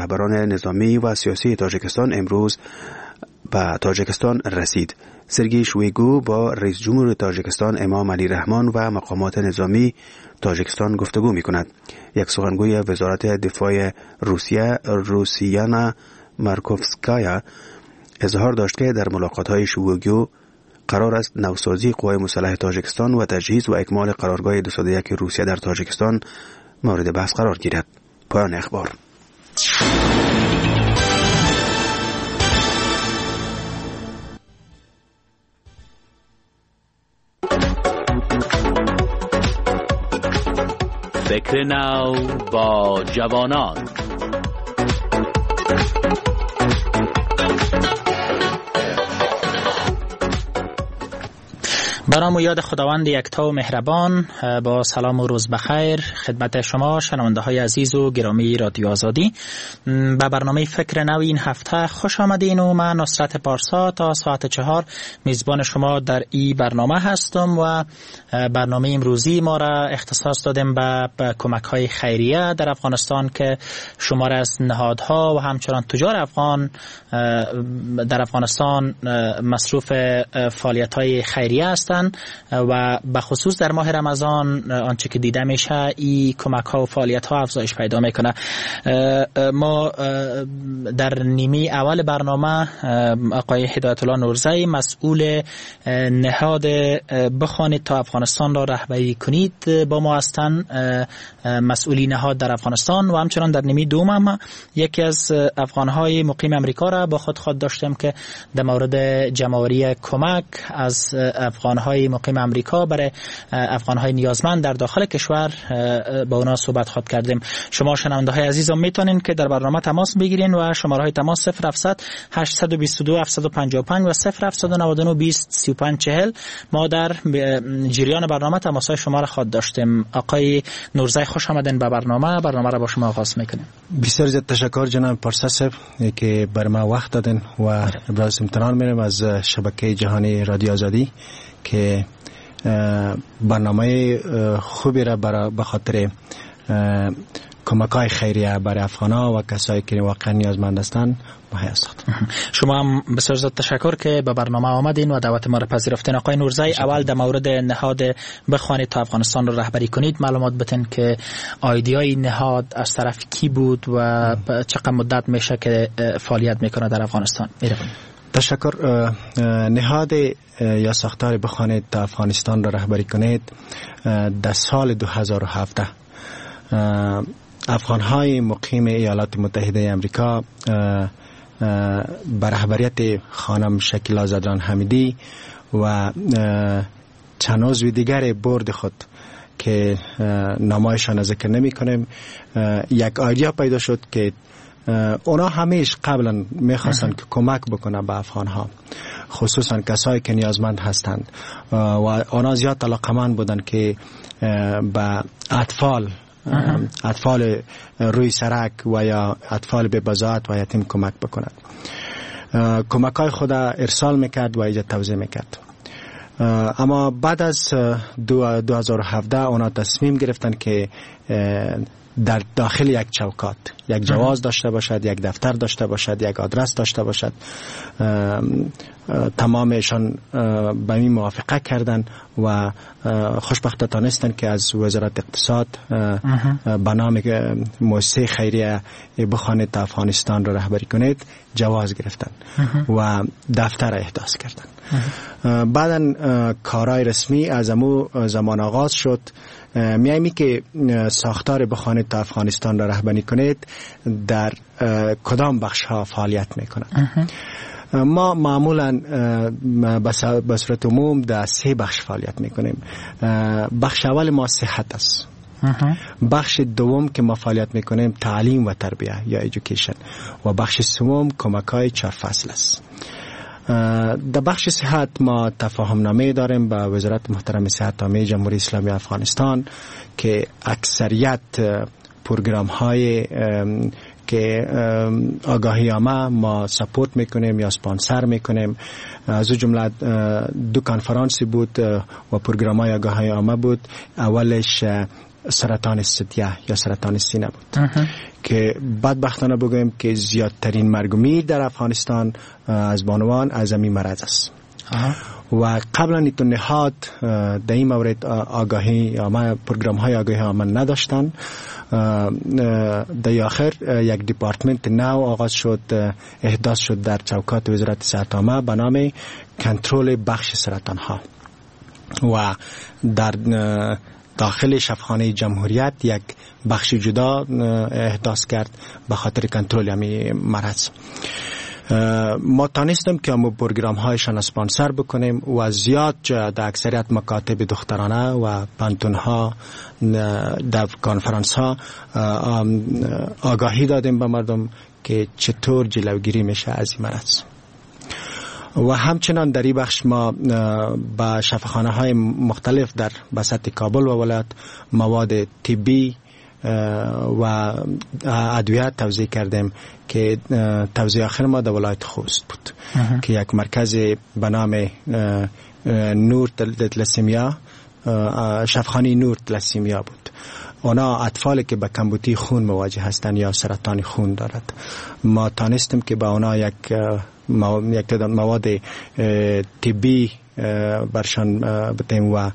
رهبران نظامی و سیاسی تاجیکستان امروز به تاجیکستان رسید. سرگئی شویگو با رئیس جمهور تاجیکستان امام علی رحمان و مقامات نظامی تاجیکستان گفتگو می‌کند. یک سخنگوی وزارت دفاع روسیه روسیانا مارکوفسکایا اظهار داشت که در ملاقات‌های شویگو قرار است نوسازی قوای مسلح تاجیکستان و تجهیز و اکمال قرارگاه 201 روسیه در تاجیکستان مورد بحث قرار گیرد. پایان اخبار. فکر نو با جوانان. برام یاد خداوند یکتا و مهربان، با سلام و روز بخیر خدمت شما شنونده های عزیز و گرامی رادیو آزادی. به برنامه فکر نو این هفته خوش آمدین و من نصرت پارسا تا ساعت 4 میزبان شما در این برنامه هستم و برنامه امروزی ما را اختصاص دادیم به کمک های خیریه در افغانستان که شمار از نهادها و همچنان تجار افغان در افغانستان مصروف فعالیت های خیریه هستند و به خصوص در ماه رمضان آنچه که دیده میشه این کمک ها و فعالیت ها افزایش پیدا میکنه. ما در نیمه اول برنامه آقای هدایت الله نورزی مسئول نهاد بخوانید تا افغانستان را رهبری کنید با ما هستند، مسئولی نهاد در افغانستان، و همچنان در نیمه دوم هم یکی از افغانهای مقیم امریکا را با خود داشتیم که در مورد جمع‌آوری کمک از افغانهای مقیم امریکا برای افغانهای نیازمند در داخل کشور با اونا صحبت خود کردیم. شما شنونده های عزیزم میتونین که در برنامه تماس بگیرین و شماره های تماس 0700 822 755 و 0799 20 35 40. ما در جریان برنامه تماس های شما را خود داشتیم. آقای نورزی خوش آمدین به برنامه را با شما آغاز میکنیم. بسیار زیاد تشکر جناب پارسا صاحب که بر ما وقت دادن و ابراز امتنان می‌کنم از شبکه جهانی رادیو آزادی که برنامه خوبی را به خاطر کمک‌های خیریه برای افغان‌ها و کسایی که واقعا نیازمند هستند مهیا ساخت. شما هم بسیار زیاد تشکر که به برنامه آمدین و دعوت ما را پذیرفتین. آقای نورزی، اول در مورد نهاد بخوانید تا افغانستان رو رهبری کنید معلومات بدین که ایده‌های نهاد از طرف کی بود و چقدر مدت میشه که فعالیت میکنه در افغانستان؟ تشکر. نهاد یا ساختار بخوانید تا افغانستان را رهبری کنید در سال 2017 افغانهای مقیم ایالات متحده امریکا به رهبریت خانم شکیلا زدران حمیدی و چند عضو دیگر بورد خود که نامایشان ذکر نمی کنیم یک ایده پیدا شد که اونا همیشه قبلا میخواستن که کمک بکنه به افغانها، خصوصا کسایی که نیازمند هستند و اونا زیاد علاقمند بودن که به اطفال روی سرک و یا اطفال به بضاعت و یتیم کمک بکنند. کمک‌های خود ارسال میکرد و ایجاد توزیع میکرد. اما بعد از 2017 اونا تصمیم گرفتن که در داخل یک چوکات یک جواز داشته باشد، یک دفتر داشته باشد، یک آدرس داشته باشد. تمامشان به این موافقه کردن و خوشبختانه تانستن که از وزارت اقتصاد به نام مؤسسه خیریه بخوانید تا افغانستان را رهبری کنید جواز گرفتن و دفتر احداث کردن. بعدن کارهای رسمی از امو زمان آغاز شد. میایمی که ساختار بخوانید تا افغانستان را رهبری کنید در کدام بخش ها فعالیت میکنند. ما معمولا به صورت عموم در 3 بخش فعالیت میکنیم. بخش اول ما صحت است. بخش دوم که ما فعالیت میکنیم تعلیم و تربیه یا ایژوکیشن و بخش سوم کمک‌های 4 فصل است. در بخش صحت ما تفاهم نامه داریم با وزارت محترم صحت عامه جمهوری اسلامی افغانستان که اکثریت پروگرام های که آگاهی عامه ما سپورت میکنیم یا سپانسر میکنیم. از جمله 2 کنفرانسی بود و پروگرام های آگاهی عامه بود. اولش سرطان ثدیه یا سرطان سینه بود که بدبختانه بگویم که زیادترین مرگ و میر در افغانستان از بانوان از این مرض است. و قبلا این نهاد در این مورد آگاهی پروگرام های آگاهی عامه نداشتن. در آخر یک دیپارتمنت نو آغاز شد، احداث شد در چوکات وزارت صحت عامه به نام کنترل بخش سرطان ها و در داخل شفاخانه جمهوریت یک بخش جدا احداث کرد به خاطر کنترل همین مرض. ما تانستیم که همون پروگرام هایشان اسپانسر بکنیم و زیاد در اکثریت مکاتب دخترانه و پانتون ها در کانفرانس ها آگاهی دادیم به مردم که چطور جلوگیری میشه از این مرض. و همچنان در این بخش ما با شفاخانه های مختلف در بساط کابل و ولایت مواد طبی و ادویه توزیع کردیم که توزیع آخر ما در ولایت خوست بود که یک مرکز به نام نور تلسیمیا، شفاخانه نور تلسیمیا بود. اونا اطفالی که به کمبودی خون مواجه هستند یا سرطان خون دارد، ما تانستیم که با اونا یک تعداد مواد طبی برشان بدیم و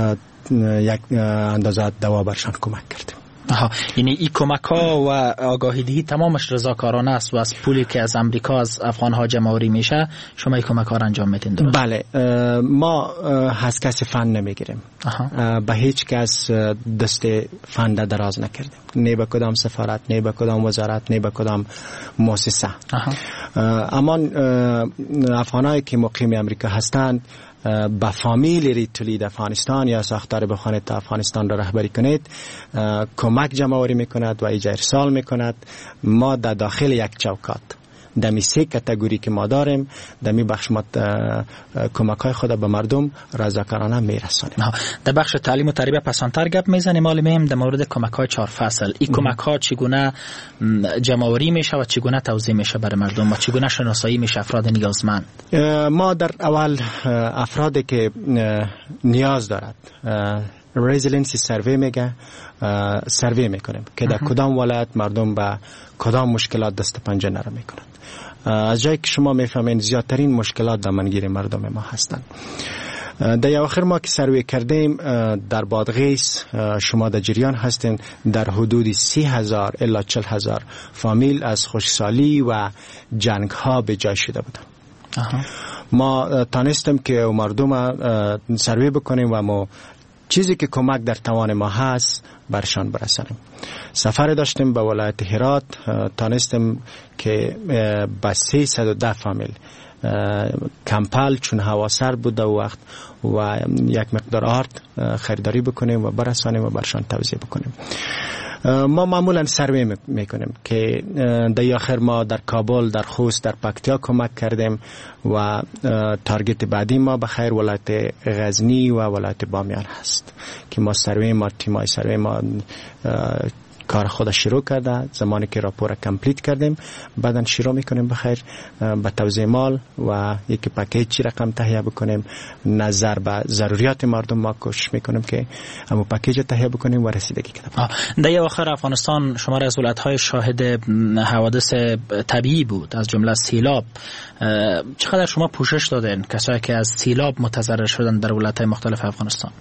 یک اندازه دوا برشان کمک کردیم. یعنی این کمک ها و آگاهی دهی تمامش رضاکارانه است و از پولی که از امریکا از افغان ها جمع آوری میشه شما این کمک ها را انجام میدین، درست؟ بله، ما از کسی فند نمیگیریم، به هیچ کس دست فند دراز نکردیم، نه به کدام سفارت، نه به کدام وزارت، نه به کدام مؤسسه. اما افغانایی که مقیم امریکا هستند با فامیل ریتولید افغانستان یا ساختار بخواهید تا افغانستان را رهبری کنید کمک جمع آوری میکند و ایجا ارسال میکند. ما در داخل یک چوکات دمی 3 کاتگوری که ما داریم دمی بخش ما کمک های خود به مردم رضاکارانه میرسانیم. در بخش تعلیم و تربیت پسانتر گپ میزنیم. حالا میم در مورد کمک های 4 فصل این کمک ها چگونه جمع آوری میشه و چگونه توزیع میشه برای مردم و چگونه شناسایی میشه افراد نیازمند؟ ما در اول افرادی که نیاز دارد رزیلنسی سروی میگه سروی میکنیم که در کدام ولایت مردم با کدام مشکلات دست پنجه نرم میکنند. از جایی که شما میفهمین زیادترین مشکلات در منگیر مردم ما هستند. در آخر ما که سروی کردیم در بادغیس شما در جریان هستین در حدود 30,000 الی 40,000 فامیل از خشکسالی و جنگ ها به جای شده بودند. ما تانستیم که مردم سروی بکنیم و ما چیزی که کمک در توان ما هست برشان برسانیم. سفر داشتیم به ولایت هرات، تانستیم که با 310 فامیل کمپل چون هوا سرد بود و وقت و یک مقدار آرد خریداری بکنیم و برسانیم و برشان توزیع بکنیم. ما معمولا سروی میکنیم که در آخر ما در کابل، در خوست، در پکتیا کمک کردیم و تارگت بعدی ما بخیر ولایت غزنی و ولایت بامیان هست که ما سروی ما تیمای سروی ما کار خود شروع کرده. زمانی که راپور کمپلیت کردیم بعدن شروع میکنیم بخیر به توزیع مال و یک پکیج چی رقم تهیه بکنیم نظر به ضروریات مردم. ما کوشش میکنیم که همون پکیج تهیه بکنیم و رسیدگی کنیم. در آخر افغانستان شمار از ولایت‌های شاهد حوادث طبیعی بود از جمله سیلاب. چقدر شما پوشش دادین کسایی که از سیلاب متضرر شدن در ولایت‌های مختلف افغانستان؟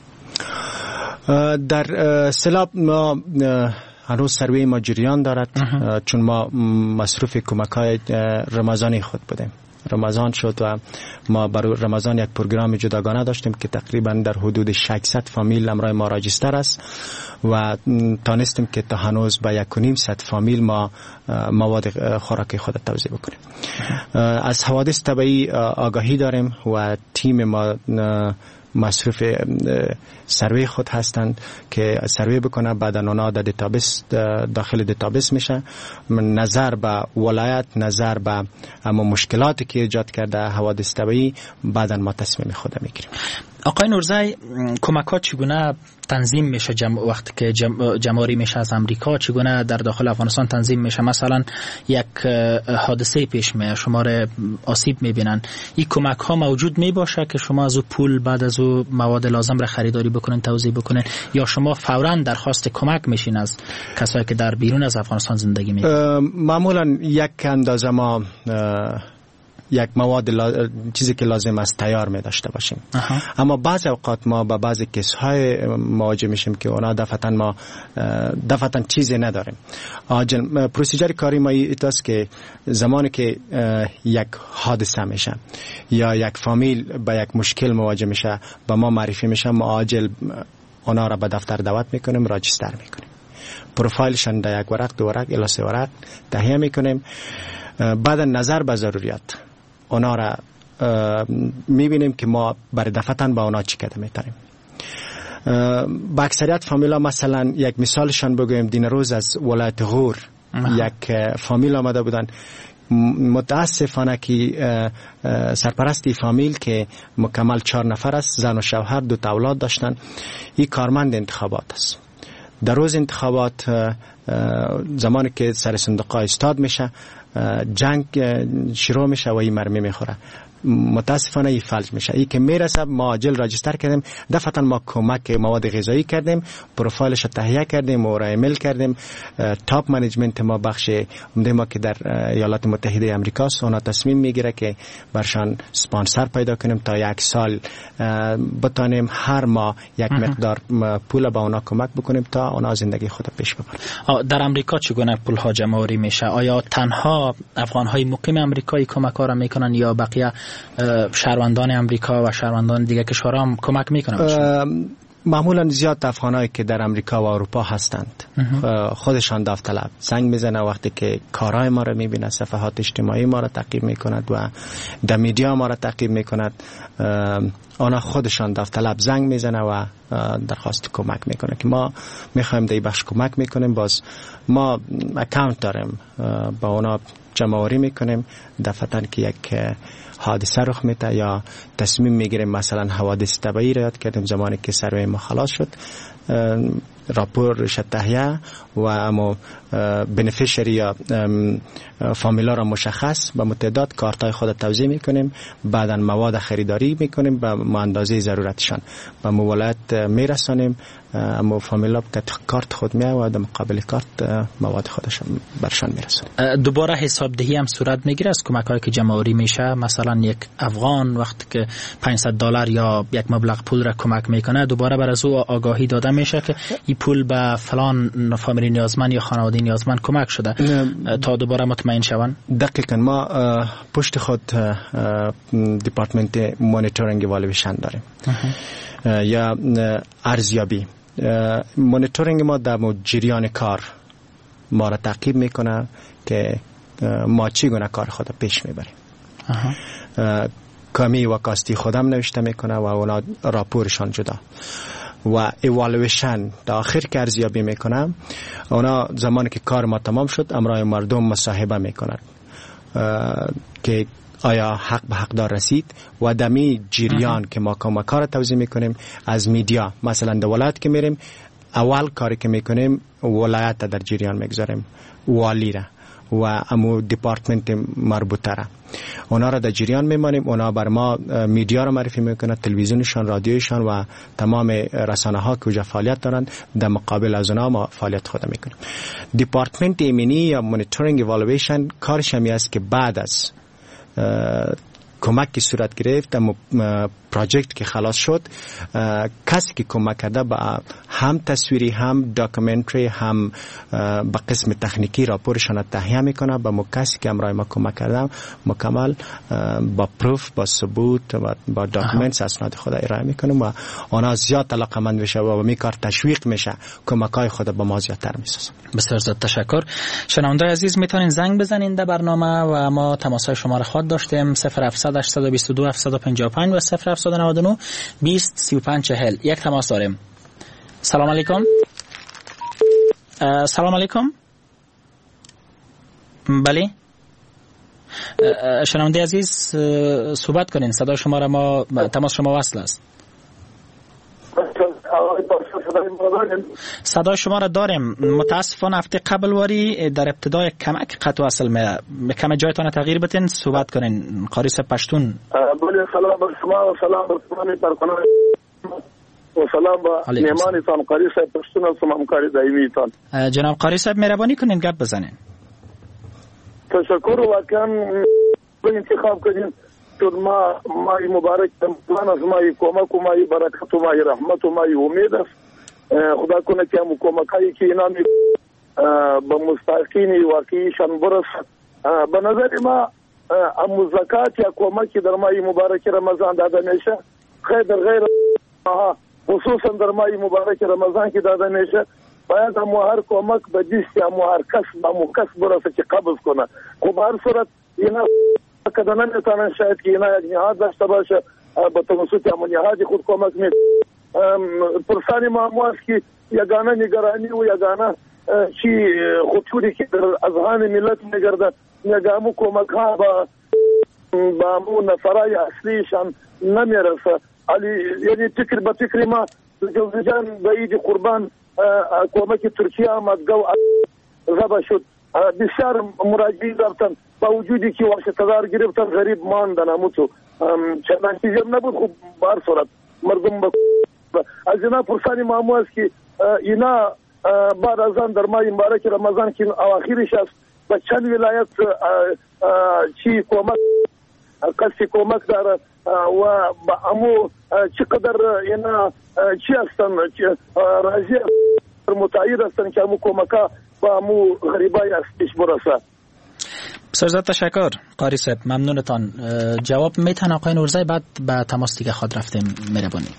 در سیلاب ما هنوز سروی ما جریان دارد چون ما مصروف کمک‌های رمضانی خود بودیم. رمضان شد و ما برای رمضان یک پروگرام جداگانه داشتیم که تقریبا در حدود 600 فامیل امرای ما راجستر است و تانستیم که تا هنوز با 1,500 فامیل ما مواد خوراکی خود توزیع بکنیم. از حوادث طبیعی آگاهی داریم و تیم ما مصروف سروی خود هستند که سروی بکنه بعد اونا در دیتابیس داخل دیتابیس میشه. نظر به ولایت، نظر به اما مشکلاتی که ایجاد کرده حوادث طبیعی بعدن ما تصمیم خود میگیریم. آقای نورزی، کمک‌ها چگونه تنظیم میشه وقتی که جمع‌آوری میشه از امریکا؟ چگونه در داخل افغانستان تنظیم میشه؟ مثلا یک حادثه پیش میاد، شما را آسیب میبینن، این کمک‌ها موجود میباشه که شما از او پول بعد از او مواد لازم را خریداری بکنین، توزیع بکنین، یا شما فوراً درخواست کمک میشین از کسایی که در بیرون از افغانستان زندگی میکنن؟ معمولا یک اندازه ما یک مواد چیزی که لازم است تیار می داشته باشیم. اما بعض اوقات ما با بعضی کیس‌های مواجه میشیم که اونا دفعتاً چیزی نداریم. پروسیجر کاری ما ایتاست که زمانی که یک حادثه میشه یا یک فامیل با یک مشکل مواجه میشه با ما معرفی میشه، ما عاجل اونا را به دفتر دعوت میکنیم، راجستر میکنیم، پروفایلشان در یک ورق، دو ورق الی سه ورق تهیه میکنیم. بعد نظر به ضروریات اونا را میبینیم که ما برای دفعتاً با اونا چی کده میتاریم. با اکثریت فامیلا، مثلا یک مثالشان بگویم، دین روز از ولایت غور یک فامیل آمده بودن. متاسفانه که سرپرستی فامیل که مکمل 4 نفر است، زن و شوهر، 2 اولاد داشتن، این کارمند انتخابات است. در روز انتخابات زمانی که سر صندوق ایستاد میشه، جنگ شروع میشه و این مرمی میخوره. متاسفانه این فلج میشه. این که میرسه ما عاجل راجستر کردیم، دفعتا ما کمک مواد غذایی کردیم، پروفایلش تهیه کردیم و را ایمیل کردیم. تاپ منیجمنت ما، بخش عمده ما که در ایالات متحده آمریکا است، اونا تصمیم میگیره که برشان سپانسر پیدا کنیم تا 1 سال بتانیم هر ماه یک مقدار پول به اونا کمک بکنیم تا اونا زندگی خود پیش ببرن. در آمریکا چگونه پول ها جمع آوری میشه؟ آیا تنها افغان های مقیم آمریکایی کمک ها را میکنن یا بقیه شهروندان امریکا و شهروندان دیگه کشورها هم کمک میکنن؟ معمولا زیاد افغانایی که در امریکا و اروپا هستند خودشان داوطلب زنگ میزنه وقتی که کارهای ما رو میبینه، صفحات اجتماعی ما رو تعقیب میکند و در میدیا ما رو تعقیب میکند، آنها خودشان داوطلب زنگ میزنه و درخواست کمک میکنه که ما میخوایم در این بخش کمک میکنیم. باز ما اکاونت داریم، با اونا جمع‌آوری میکنیم. دفعتاً که یک حادثه رخ میده یا تصمیم میگیریم، مثلا حوادث طبیعی را یاد کردیم، زمانی که سروی ما خلاص شد، راپورش تهیه و اما بنفیشری یا فامیلا را مشخص به متعدد کارتای خود توزیع میکنیم. بعدا مواد خریداری میکنیم به اندازه ضرورتشان به ولایت میرسانیم. اما فامیلا که کارت خود میه و در مقابل کارت مواد خودشان برشان میرسانیم. دوباره حساب دهی هم صورت میگیره از کمک هایی که جمع‌آوری میشه؟ مثلا یک افغان وقتی که $500 یا یک مبلغ پول را کمک میکنه، دوباره بر از او آگاهی داده میشه که این پول به فلان فامیلی نیازمند یا خانواده نیازمند کمک شده تا دوباره مطمئن شوند؟ دقیقاً ما پشت خود دیپارتمنت مانیتورینگ والویشن داریم یا ارزیابی. مانیتورینگ ما در جریان کار ما را تعقیب میکنه که ما چگونه کار خود پیش میبریم. کمی و کاستی خودم نوشته میکنه و اونا راپورشان جدا و ایوالویشن در آخر که ارزیابی میکنم. اونا زمانی که کار ما تمام شد امرای مردم مصاحبه میکنن که آیا حق به حقدار رسید و دمی جریان که ما کار توزیع میکنیم از میدیا. مثلا در ولایت که میریم، اول کاری که میکنیم ولایت در جریان میگذاریم، والی را و امو دیپارتمنت مربوطه را، اونا را در جریان میمانیم. اونا بر ما میدیا را معرفی میکنه، تلویزیونشان، رادیوشان و تمام رسانه ها که اوجا فعالیت دارن، در مقابل از اونا ما فعالیت خود میکنیم. دیپارتمنت ایمنی یا مانیتورینگ ایوالویشن کارش همی است که بعد از کمک که صورت گرفت، اما پروژکت که خلاص شد، کسی که کمک کرده با هم تصویری، هم داکومنتری، هم با قسم تکنیکی راپورشان تهیه میکنه. با کسی که امرای ما کمک کرده مکمل با پروف، با ثبوت و با داکومنتس اسناد خود ارائه میکنه و آنها زیاد علاقه‌مند میشه و می کار تشویق میشه، کمکای خود با ما زیادتر میسازه. بسیار زیاد تشکر. شنونده عزیز میتونین زنگ بزنین در برنامه و ما تماسهای شما را خود داشتیم 0700 822 755 و 0799 20 35 40. یک تماس داریم. سلام علیکم. سلام علیکم. بله، شنونده عزیز صحبت کنین، صدا شما را ما تماس شما وصل است. صدای شما را داریم. متاسفانه هفته قبل واری در ابتدای کمک قطع وصل می کم جایتان تغییر بتین صحبت کنین. قاری صاحب پشتون. بله سلام بر شما و سلام بر تمامی کارکنان و سلام با مهمانتان قاری صاحب پشتون و همکار دائمیتان. جناب قاری صاحب مهربانی کنین گپ بزنین. تشکر واقعا به انتخاب کردین تو مای مبارک رمضان از مای کمک و مای برکت و مای رحمت و مای امید است. خدا کنه که هم کمکایی که اینا به مستحقین واقعیشان برسد. به نظر ما هم زکات یا کمکی در مای مبارک رمضان داده میشه خیر در غیر خصوصا در مای مبارک رمضان که داده میشه باید هم هر کمک به دست هم هر کس برسه که قبض کنه. خب هر صورت اینا کده نمیتونن شاید که اینا یک نهاد داشته باشه به توسط همون نهاد خود کمک می پرسانی ما است که یگانه نگرانی و یگانه چی خطوری که در اذهان ملت میگرده یگامو کمک ها با همون نفرای اصلیشان نمیرسه. یعنی فکر به فکر ما جوزجان به عید قربان کمک ترکیه آمد گو زبا شد. بسیار مراجعین رفتن با وجودی که واسطه‌دار گرفتن غریب ماندن هموتو چندان چیزی نبود. خب بار صورت مردم از اینا پرسانی معمو است که اینا بعد از آن در ماه مبارک رمضان که اواخرش است به چند ولایت چی کمک قصد کمک داره و با امو چقدر اینا چی هستن راضی متعهد هستن که امو کمکا با امو غریبای استش برسه. بسیار تشکر قاری صاحب ممنونتان. جواب میتن آقای نورزی بعد به تماس دیگه خود رفتیم مهربانی.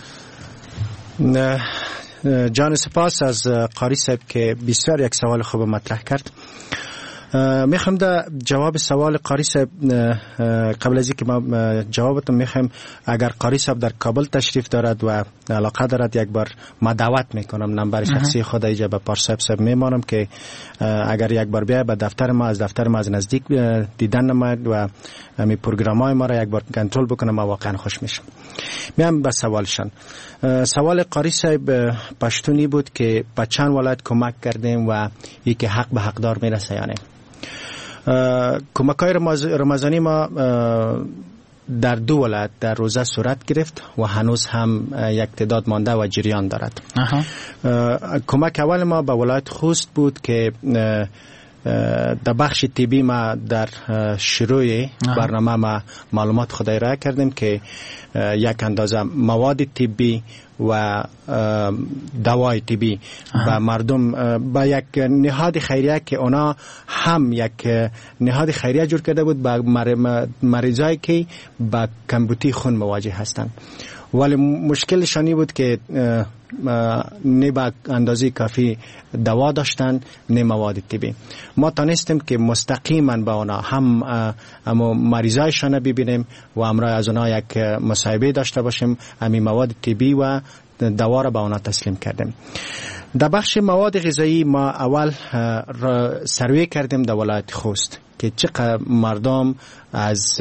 جان سپاس از قاری صاحب که بسیار یک سوال خوب مطرح کرد. میخوام در جواب سوال قاری صاحب قبل از اینکه ما جوابتون میخوام اگر قاری صاحب در کابل تشریف دارد و علاقه دارد یک بار ما دعوت میکنم نمبر شخصی خود ایجا به پارسا صاحب میمانم که اگر یک بار بیاید به دفتر ما از نزدیک دیدن نماید و می پروگرامای ما را یک بار کنترل بکنم ما واقعا خوش میشم. میام به سوالشان. سوال قاری صاحب پشتونی بود که به چند ولایت کمک کردیم و یکی حق به حقدار میرسه یا نه. کمک‌های رمضانی ما در 2 ولایت در روزه صورت گرفت و هنوز هم یک تعداد مانده و جریان دارد. کمک اول ما به ولایت خوست بود که در بخش طبی ما در شروع برنامه ما معلومات خود ارائه کردیم که یک اندازه مواد طبی و دوای طبی و مردم با یک نهاد خیریه که اونا هم یک نهاد خیریه جور کرده بود با مریضایی که با کمبودی خون مواجه هستند ولی مشکلشانی بود که نه با اندازه کافی دوا داشتن نه مواد طبی. ما تانستیم که مستقیما با اونا هم مریضایشان ببینیم و امرای از اونا یک مصاحبه داشته باشیم. همین مواد طبی و دوا را به اونا تسلیم کردیم. در بخش مواد غذایی ما اول سروی کردیم در ولایت خوست که چقدر مردم از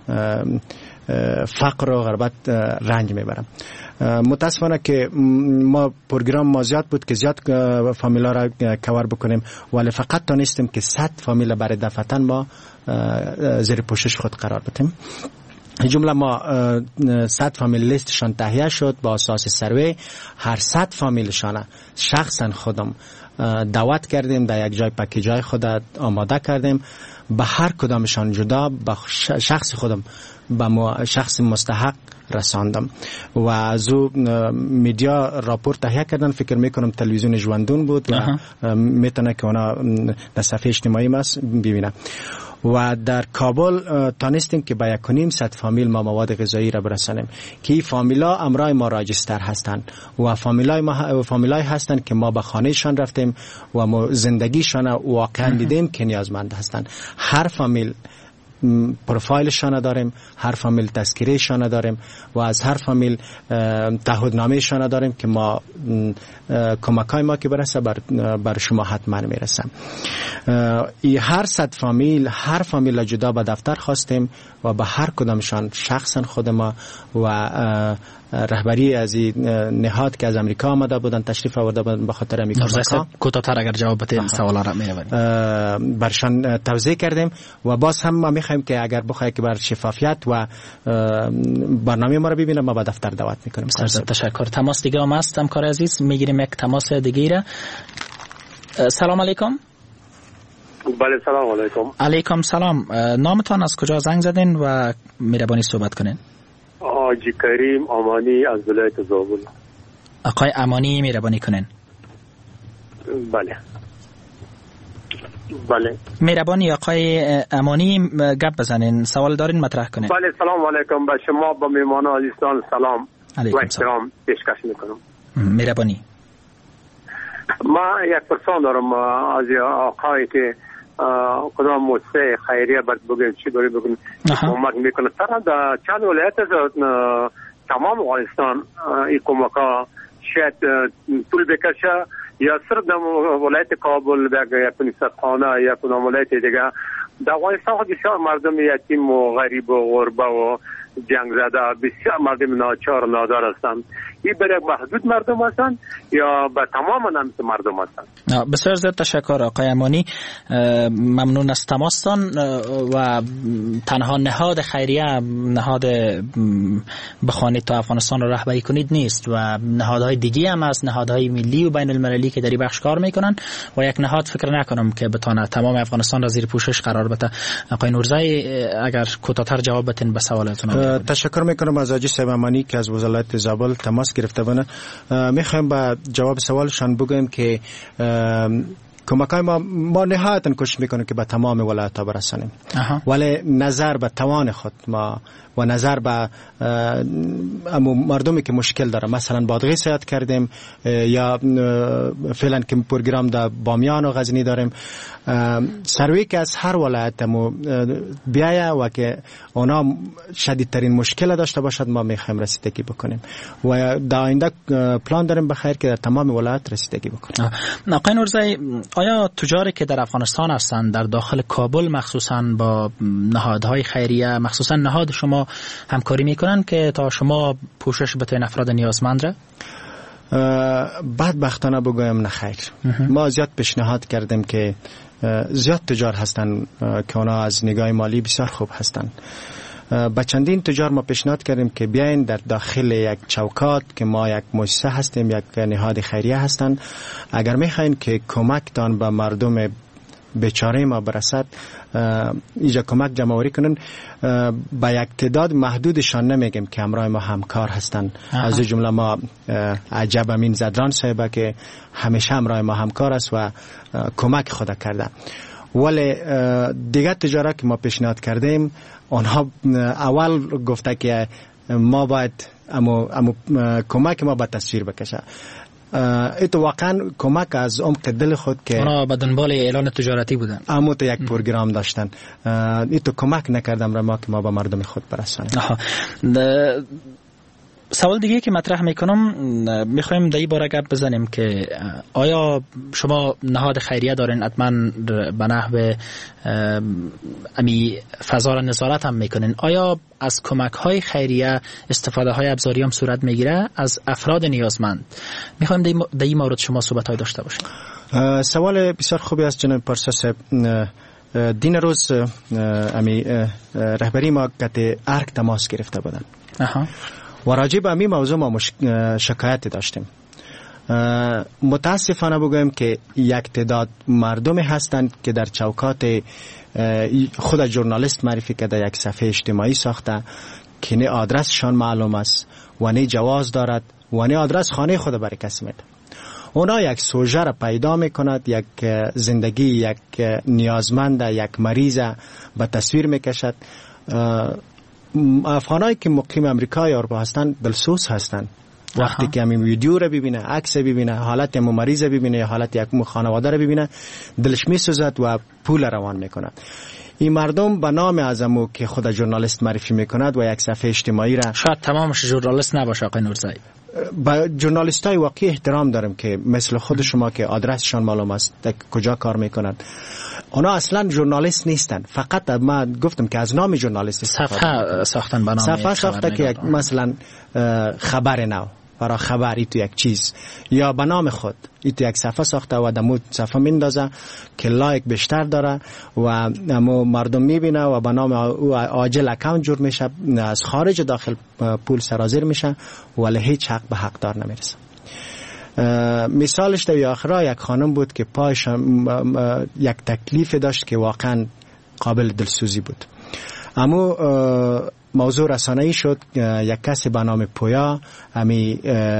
فقر و غربت رنج میبرن. متاسفانه که ما پروگرام ما زیاد بود که زیاد فامیلا را کور بکنیم ولی فقط تانستیم که 100 فامیل برای دفعتاً ما زیر پوشش خود قرار بدیم. جمله ما 100 فامیل لیستشان تهیه شد با اساس سروی. هر 100 فامیلشان شخصا خودم دعوت کردیم در یک جای پکیجای خود آماده کردیم. به هر کدامشان جدا به شخص خودم به شخص مستحق رساندم و از او میدیا راپورت تهیه کردن. فکر میکنم تلویزیون ژوندون بود و میتونه که اونا در صفحه اجتماعی ما ببینه. و در کابل تانستیم که به 1.5 فامیل ما مواد غذایی را برسانیم که این فامیلا امرای ما راجستر هستند و فامیلای هستند که ما به خانهشان رفتیم و ما زندگیشان واقعا دیدیم که نیازمند هستند. هر فامیل پروفایلشان داریم، هر فامیل تذکرهشان داریم و از هر فامیل تعهدنامهشان داریم که ما کمکای ما که برسه بر شما حتما میرسه. هر صد فامیل، هر فامیل جدا به دفتر خواستیم و به هر کدامشان شخصا خود ما و رهبری از این نهاد که از امریکا آمده بودن، تشریف آورده بودن به خاطر امریکا، کوتاه‌تر اگر جواب بده سوالا را می‌آوریم، برشان توضیح کردیم و باز هم ما می‌خوایم که اگر بخواید که بر شفافیت و برنامه ما رو ببینه ما به دفتر دعوت می‌کنیم. تشکر. تماس دیگه هم هست همکار عزیز، می‌گیریم یک تماس دیگه را. سلام علیکم. بله سلام علیکم. علیکم سلام. نامتان از کجا زنگ زدین و مهربانی صحبت کنین؟ حاجی کریم امانی از ولایت زابل. آقای امانی مهربانی کنین. بله بله مهربانی آقای امانی گپ بزنین، سوال دارین مطرح کنین. بله سلام علیکم، به شما با میهمانان عزیزان سلام و احترام پیشکش میکنم. مهربانی. ما یک پرسان دارم از آقایی که کدام مؤسسه خیریه باید بگیم چی داری بگیم کمک میکنه. سر در چند ولایت از تمام افغانستان این کمک ها شاید طول بکشه یا صرف در ولایت کابل یا خانه یا کدام ولایت دیگه. در افغانستان بسیار مردم یتیم و غریب و غربه و جنگ زده، بسیار مردم ناچار و نادار هستند. این برای محدود مردم هستند یا به تمام نمت مردم هستند؟ بسیار زیاد تشکر آقای امانی، ممنون از تماستان. و تنها نهاد خیریه، نهاد بخوانید تا افغانستان رو رهبری کنید نیست و نهادهای دیگه هم از نهادهای ملی و بین المللی که در این بخش کار میکنن و یک نهاد فکر نکنم که بتونه تمام افغانستان را زیر پوشش قرار بده. آقای نورزی اگر کوتاه‌تر جواب بدین به سوالتون. تشکر میکنم از آجی صاحب امانی که از ولایت زابل تماس گرفته بودن. میخوایم با جواب سوالشان بگویم که کمکای ما نهایتاً کوشش میکنیم که به تمام ولایت‌ها برسانیم، ولی نظر به توان خود ما و نظر به مردمی که مشکل داره، مثلا بادغیس سیاد کردیم یا فعلا که پروگرام در بامیان و غزنی داریم، سروی که از هر ولایت بیایه و که اونا شدیدترین مشکل داشته باشد ما میخوایم رسیدگی بکنیم و در آینده پلان داریم بخیر که در تمام ولایت رسیدگی بکنیم. آقای نورزی، آیا تجاری که در افغانستان هستند در داخل کابل مخصوصا با نهادهای خیریه، مخصوصا نهاد شما همکاری میکنن که تا شما پوشش بتوین افراد نیازمند را؟ بدبختانه بگویم نخیر. ما زیاد پیشنهاد کردیم که زیاد تجار هستن که اونا از نگاه مالی بسیار خوب هستن. با چندین تجار ما پیشنهاد کردیم که بیاین در داخل یک چوکات که ما یک مؤسسه هستیم، یک نهاد خیریه هستن، اگر میخواین که کمکتان به مردم بیچاره ما برسد اینجا کمک جمع‌آوری کنن. با یک تعداد محدودشان نمیگیم که همراه ما همکار هستن. از جمله ما عجب امین زدران صاحب که همیشه همراه ما همکار است و کمک خود کرده. ولی دیگر تجارت که ما پیشنهاد کردیم آنها اول گفته که ما باید کمک ما به تصویر بکشه. ایتو واقعا کمک از عمق دل خود که اونا به دنبال اعلان تجارتی بودن، اما تو یک پروگرام داشتن، ایتو کمک نکردم را ما که ما به مردم خود برسانیم. سوال دیگه که مطرح میکنم، میخوایم در این باره گپ بزنیم که آیا شما نهاد خیریه دارین، حتما به نحو امی فضا را نظارت هم میکنین، آیا از کمک های خیریه استفاده های ابزاری هم صورت میگیره از افراد نیازمند؟ میخوایم در این مورد شما صحبت های داشته باشیم. سوال بسیار خوبی است جناب پارسا صاحب. دین روز امی رهبری ما که ارک تماس گرفته بودن و راجع به همین موضوع ما شکایت داشتیم. متاسفانه بگویم که یک تعداد مردمی هستند که در چوکات خود ژورنالیست معرفی کرده، یک صفحه اجتماعی ساخته که نه آدرسشان معلوم است و نه جواز دارد و نه آدرس خانه خود برای کسی میده. اونا یک سوژه را پیدا میکند، یک زندگی یک نیازمند، یک مریض به تصویر میکشد. افغانایی که مقیم امریکا یا اروپا هستند دلسوز هستند. وقتی که همین ویدیو رو ببینه، عکس ببینه، حالت همون مریض ببینه یا حالت یک خانواده رو ببینه، دلش میسوزد و پول روان میکنه. این مردم به نام ازمو که خود ژورنالیست معرفی میکند و یک صفحه اجتماعی را، شاید تمامش ژورنالیست نباشه آقای نورزایی، با ژورنالیستای واقعی احترام دارم که مثل خود شما که آدرسشان معلوم است کجا کار میکنند. اونا اصلا ژورنالیست نیستن، فقط ما گفتم که از نام ژورنالیست صفحه ساختن، به نام صفحه ساخته که مثلا خبر نو برای خبری تو یک چیز یا به نام خود تو یک صفحه ساخته و دمو صفحه میندازه که لایک بیشتر داره و دمو مردم میبینه و به نام او عاجل اکانت جور میشه، از خارج داخل پول سرازیر میشه ولی هیچ حق به حق دار نمیرسه. مثالش در آخرا یک خانم بود که پایش یک تکلیف داشت که واقعا قابل دلسوزی بود، اما موضوع رسانه‌ای شد. یک کسی به نام پویا همی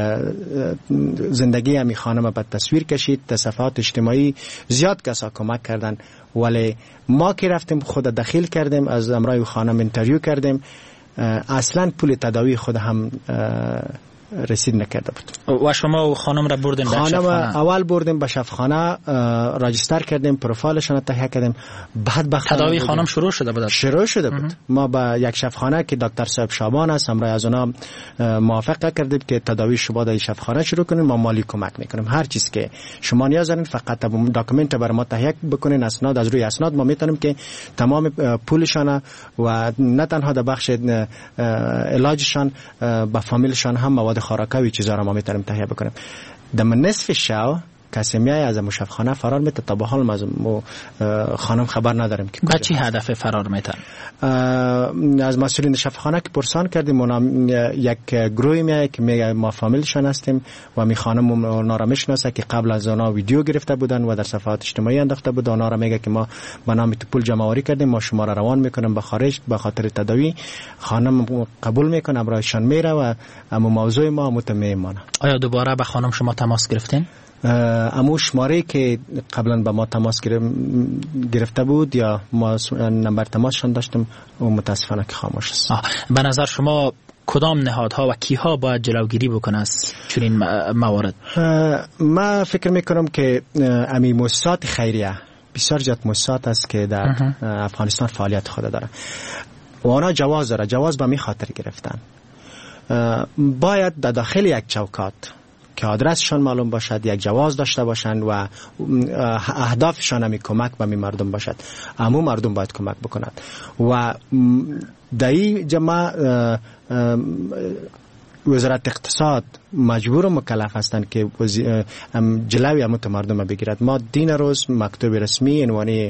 زندگی همی خانم به تصویر کشید، در صفحات اجتماعی زیاد کسا کمک کردن، ولی ما که رفتیم خود دخیل کردیم، از امرای خانم اینترویو کردیم، اصلا پول تداوی خود هم رسید نکرده بود. و شما و خانم را بردیم به شفاخانه؟ اول بردیم به شفاخانه، راجستر کردیم، پروفایلشون تهیه کردیم. بعد تداوی خانم شروع شده بود. ما با یک شفاخانه که دکتر صاحب شابان است همراه از اونا موافقه کردیم که تداوی شما در شفاخانه شروع کنیم، ما مالی کمک میکنیم. هر چیز که شما نیاز دارین فقط داکومنت بر ما تهیه بکنین، اسناد، از روی اسناد ما میتونیم که تمام پولشان و نه تنها در بخش علاجشان با فامیلشان هم مواد خوراکوی چیزا را ما میتونیم تهیه بکنیم. در نصف شب کسی میای از مشفخانه فرار میته، تا به حال ما خانم خبر نداریم که با چی هدف فرار میته. از مسئولین شفاخانه که پرسان کردیم، اونا یک گروهی میای که میگه ما فامیلشان هستیم و می خانم اونا را میشناسه که قبل از اونا ویدیو گرفته بودن و در صفحات اجتماعی انداخته بود. اونا را میگه که ما به نام پول جمع آوری کردیم، ما شما را روان میکنیم به خارج به خاطر تداوی. خانم قبول میکنه، امرایشان میره و اما موضوع ما متمیمانه. آیا دوباره به خانم شما تماس گرفتین؟ امو شماره که قبلا با ما تماس گرفته بود یا ما نمبر تماسشان داشتیم و متاسفانه که خاموش است. به نظر شما کدام نهادها و کیها باید جلوگیری بکنه از چنین موارد؟ ما فکر میکنم که امی مؤسسات خیریه بسیار زیاد مؤسسات است که در افغانستان فعالیت خود داره و آنها جواز داره، جواز به می خاطر گرفتن. باید در داخل یک چوکات که آدرسشان معلوم باشد، یک جواز داشته باشند و اهدافشان همی کمک به می مردم باشد. اما مردم باید کمک بکنند و در این جمع وزارت اقتصاد مجبور و مکلف هستند که جلوی اموت مردم بگیرد. ما دین روز مکتوب رسمی عنوانی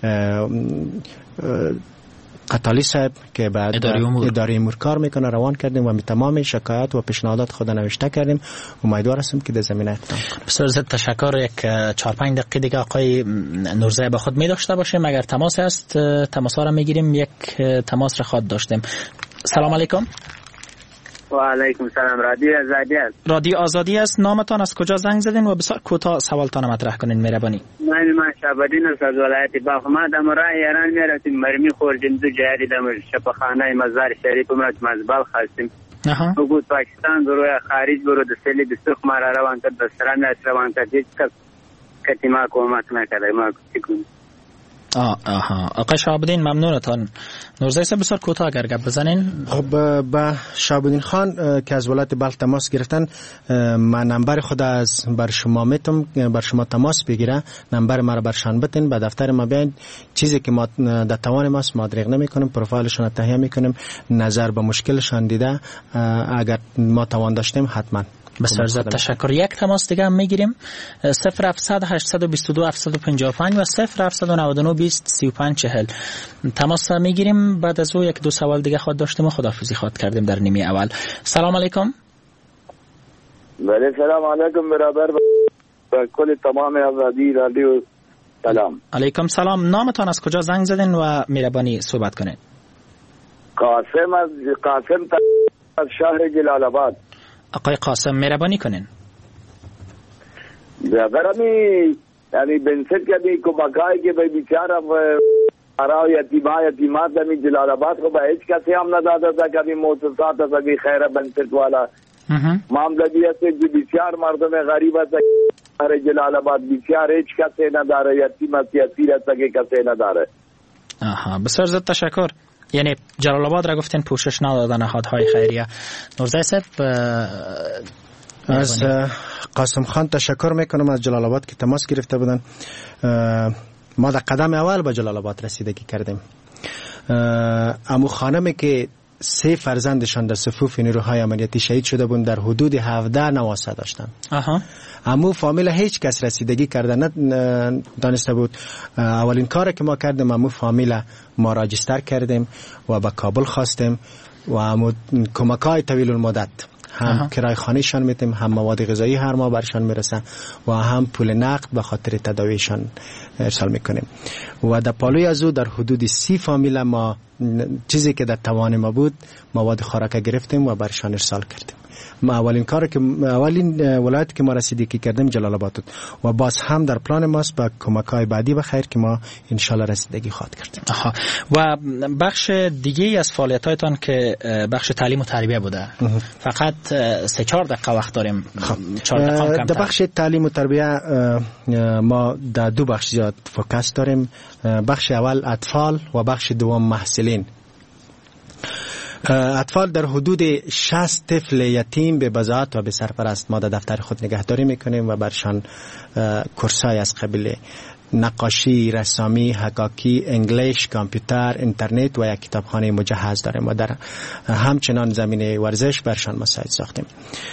قطالی صاحب که بعد اداره امور کار میکنه روان کردیم و تمام شکایات و پیشنهادات خود نوشته کردیم و امیدوار هستم که در زمینه اقدام کنیم. بسیار زیاد تشکر. یک 4-5 دقیقه دیگه آقای نورزایی با خود می داشته باشیم. اگر تماس هست تماس ها را میگیریم. یک تماس را خود داشتیم. سلام علیکم. و علیکم سلام. رادیو آزادی است. رادیو آزادی است. نامتان از کجا زنگ زدین و بسیار کوتاه سوالتان مطرح کنین مهربانی. من شعبالدین است از ولایت بلخ. ما در راه ایران میرفتیم مرمی خوردیم دو جهری در شفاخانه مزار شریف مرد مزبال خواستیم. بود پاکستان برو خارج برو در سلی دستخ ما را روان کرد، در سران است روان کرد، هیچ کسی ما کمک نکرده. ما چی کنیم؟ آقای شهابالدین ممنونتان. نورزایی صاحب بسیار کوتاه اگر گپ بزنین. خب با شهابالدین خان که از ولایت بلخ تماس گرفتن، من نمبر خود از بر شما میتم بر شما تماس بگیره، نمبر ما را برشان بتین، به دفتر ما بیاین. چیزی که ما در توان ماست ما دریغ نمیکنیم، پروفایلشون تهیه میکنیم، نظر به مشکلشان دیده اگر ما توان داشتیم حتما. بسیار زیاد تشکر. یک تماس دیگه هم میگیریم. 0700 822 755 و 0799 20 35 40 تماس میگیریم. بعد از او یک دو سوال دیگه خود داشتیم و خداحافظی خود کردیم در نیمه اول. سلام علیکم. بله سلام علیکم برادر و کل تمام آزادی رادیو. سلام علیکم. سلام. نامتان از کجا زنگ زدین و مهربانی صحبت کنین؟ قاسم از شهر جلال آباد. آقای قاسم مهربانی کنین. برادر یعنی بنسد کدی کمکایی که به بیچاره برای یتیمات در جلال آباد کو به هیچ کسی هم نداده تا کدی مؤسسات از خیر بنسد والا معامله است که بیچاره مردم غریب است در جلال آباد بیچاره هیچ کسی نداره، یتیم است، یتیر است که کسی نداره. بسیار زیاد تشکر. یعنی جلال آباد را گفتین پوشش ندادن نهادهای خیریه. نورزای صاحب از قاسم خان تشکر میکنم از جلال آباد که تماس گرفته بودن. ما در قدم اول به جلال آباد رسیدگی کردیم. عمو خانمی که 3 فرزندشان در صفوف نیروهای امنیتی شهید شده بودند در حدود 17 نواسه داشتند. عمو فامیل هیچ کس رسیدگی کرده دانسته بود. اولین کاری که ما کردیم عمو فامیل ما راجستر کردیم و به کابل خواستیم و عمو کمک‌های طویل المدت هم کرای خانه‌شان میتیم، هم مواد غذایی هر ماه برشان میرسه و هم پول نقد به خاطر تداویشان ارسال میکنیم. و در پالوی از او در حدود 30 فامیل ما چیزی که در توان ما بود مواد خوراک گرفتیم و برشان ارسال کردیم. ما اولین ولایت که ما رسیدگی کردیم جلال آباد بود و باز هم در پلان ماست با کمک‌های بعدی بخیر که ما ان شاء الله رسیدگی خواهد کردیم. و بخش دیگه از فعالیتاتون که بخش تعلیم و تربیه بوده، فقط 3-4 دقیقه وقت داریم. 4 دقیقه کمتر. در بخش تعلیم و تربیه ما در 2 بخش زیاد فوکس داریم. بخش اول اطفال و بخش دوم محصلین. اطفال در حدود 60 طفل یتیم به بضاعت و به سرپرست ما در دفتر خود نگهداری میکنیم و برشان کورسای از قبیل نقاشی، رسامی، حکاکی، انگلیش، کامپیوتر، اینترنت و یک کتابخانه مجهز داریم و در همچنان زمینه ورزش برشان مساعد ساختیم.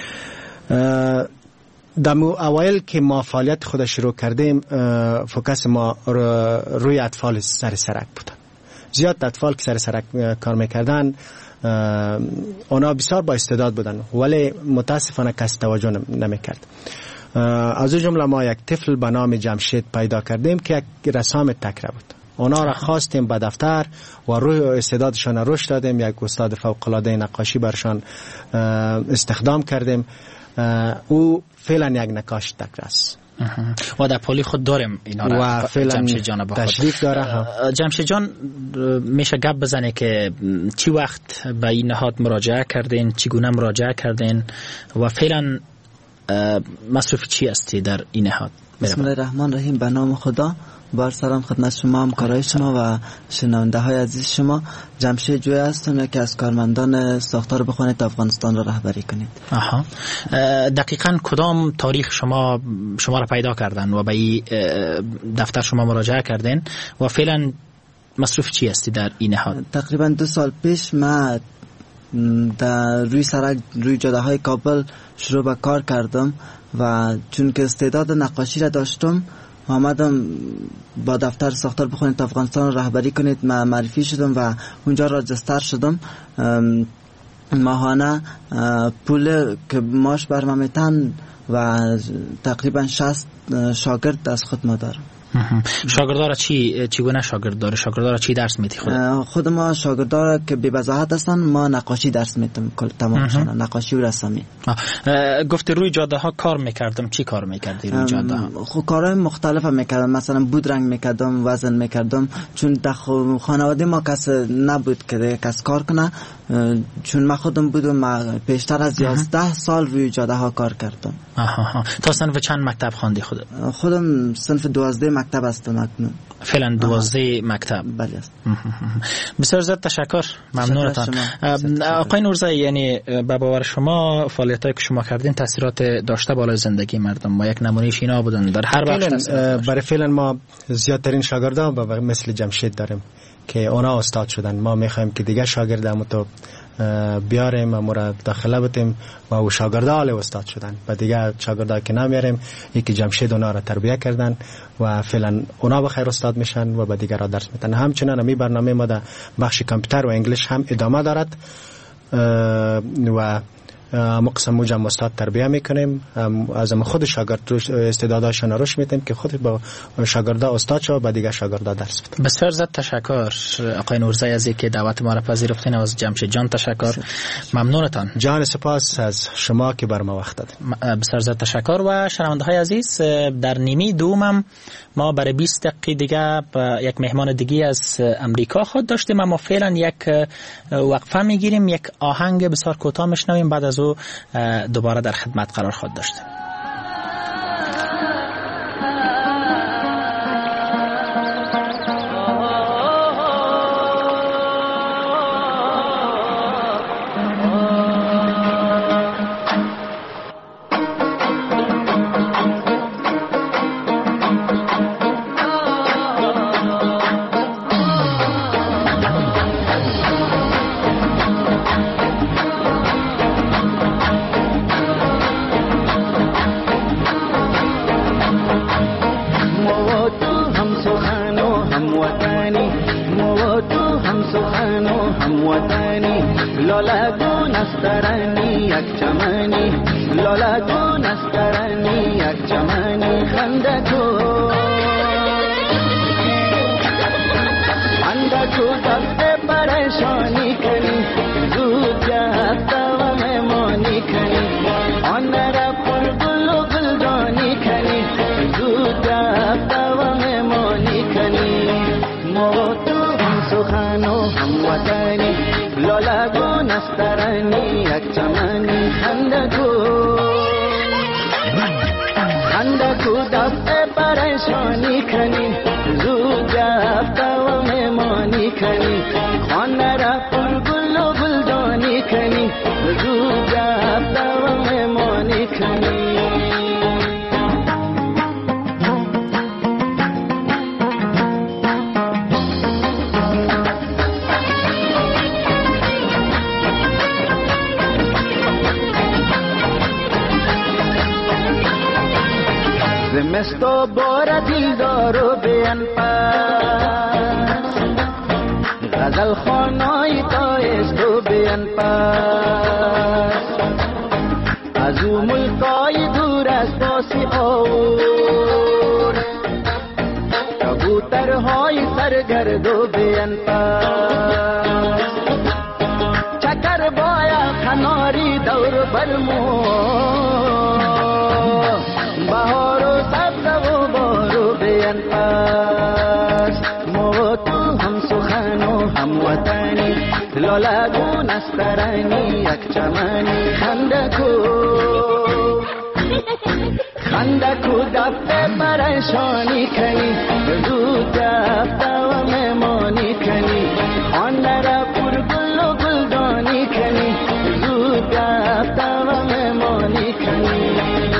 در اوایل که ما فعالیت خود شروع کردیم فوکس ما روی اطفال سر سرک بود. زیاد اطفال که سر سرک کار میکردن اونا بسیار با استعداد بودن ولی متاسفانه کس توجه نمیکرد. از اون جمله ما یک طفل به نام جمشید پیدا کردیم که یک رسام تکره بود. اونا را خواستیم به دفتر و روی استعدادشان رشد دادیم. یک استاد فوق‌العاده نقاشی برشان استخدام کردیم. او فعلا یک نقاش تکره است و در پولی خود داریم اینا را. و فعلا تشریف داره. جمشید جان میشه گپ بزنه که چی وقت به این نهاد مراجعه کردین، چگونه مراجعه کردین و فعلا مصروف چی هستی در این نهاد؟ بسم الله الرحمن الرحیم. به نام خدا. بار سلام خدمت شما، همکارای شما و شنونده های عزیز شما. جمشید جوی هستم که از کارمندان ساختار بخونید افغانستان را رهبری کنید. دقیقاً کدام تاریخ شما را پیدا کردن و به این دفتر شما مراجعه کردین و فعلا مصروف چی هستی در این نهاد؟ تقریبا 2 سال پیش ما در روی سرک روی جاده های کابل شروع به کار کردم و چون که استعداد نقاشی را داشتم آمدم با دفتر ساختار بخونید افغانستان رهبری کنید. من معرفی شدم و اونجا راجستر شدم. ماهانه پول که ماش بر من میتن و تقریبا 60 شاگرد از خود ما دارم. شاگردارا چگونه شاگرد داره؟ شاگردارا چی درس میدی خود ما شاگردارا که بی وضاحت هستن ما نقاشی درس میدیم کل تمامشون، نقاشی و رسامی. گفتی روی جاده ها کار میکردم، چی کار میکردی روی جاده ها؟ خب کارهای مختلف میکردم، مثلا بود رنگ میکردم، وزن میکردم. چون در خانواده ما کس نبود که کس کار کنه، چون ما خودم بودم، ما پیشتر از 11 سال روی جاده ها کار کردم. تا صنف چند مکتب خواندی خودت؟ خودم صنف 12 مکتب هستم اکنون. فعلا 12 مکتب. بله است. بسیار زیاد تشکر، ممنونتان. آقای نورزایی، یعنی به باور شما فعالیتایی که شما کردین تاثیرات داشته بالای زندگی مردم و یک نمونهش اینا بودن در هر بخش؟ برای فعلا ما زیادترین شاگردان مثل جمشید داریم که اونا استاد شدن. ما میخوایم که دیگه شاگردامو تو بیاریم و مرا داخله بتیم و او شاگردا علی استاد شدن و دیگه شاگردا که نمیاریم. یکی جمشید اونا را تربیت کردن و فعلا اونا بخیر استاد میشن و به دیگران درس میدن. همچنین می برنامه ما در بخش کامپیوتر و انگلیش هم ادامه دارد و مقسم موجم استاد تربیت میکنیم. از خود شاگرد استعداداشون رشد میدیم که خود با شاگردا استاد شو و دیگه شاگردا درس بده. بسیار زیاد تشکر آقای نورزایی از اینکه دعوت ما را پذیرفتین. از جمشید جان تشکر، ممنونتان. جان سپاس از شما که بر ما وقت دادید. بسیار زیاد تشکر. و شنونده های عزیز، در نیمه دوم ما برای 20 دقیقه دیگه یک مهمان دیگه از امریکا خود داشتیم، اما فعلا یک وقفه میگیریم، یک آهنگ بسیار کوتاه میشنویم، بعد از او دوباره در خدمت قرار خود داشتیم. سخن و هموطنی لالگون استرنی یک چمنی لالگون استرنی یک چمنی خنده کو دست پریشانی کنی زود جهت و مهمانی کنی آن را پر گل و گلدانی کنی زود جهت و مهمانی کنی ما تو هم سخن و هم وطنی لالگون استرنی یک چمنی خنده کو دست پریشانی کنی زود جهت و مهمانی کنی خانه را پر گل و گلدانی کنی زود جهت و مهمانی کنی زمستو بار دل دارو بیان پاس غزل خانای تایستو بیان پاس از او ملکای دور از باسی آور کبوترهای سرگردو بیان پاس چکر بایا کناری دور برمو بهار و سبز و بارو بیان پاس ما تو هم سخن و هم وطنی لالگون استرنی یک چمنی خنده کو دفت پریشانی کنی زود دفت و مهمانی کنی خانه را پر گل و گلدانی کنی زود دفت و مهمانی کنی.